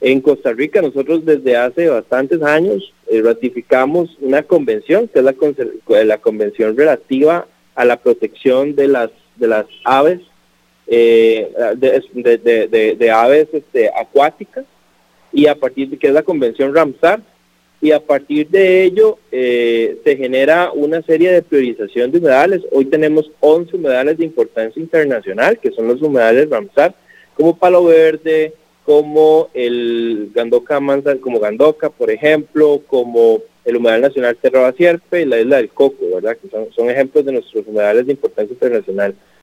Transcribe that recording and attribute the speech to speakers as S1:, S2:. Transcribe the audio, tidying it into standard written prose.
S1: En Costa Rica nosotros desde hace bastantes años ratificamos una convención, que es la convención relativa a la protección de las aves, de aves acuáticas, y a partir de que es la convención Ramsar, y a partir de ello se genera una serie de priorización de humedales. Hoy tenemos 11 humedales de importancia internacional, que son los humedales Ramsar, como Palo Verde, como el Gandoca Mansa, como Gandoca, por ejemplo, como el humedal nacional Terra Sierpe y la isla del Coco, ¿verdad? Que son ejemplos de nuestros humedales de importancia internacional.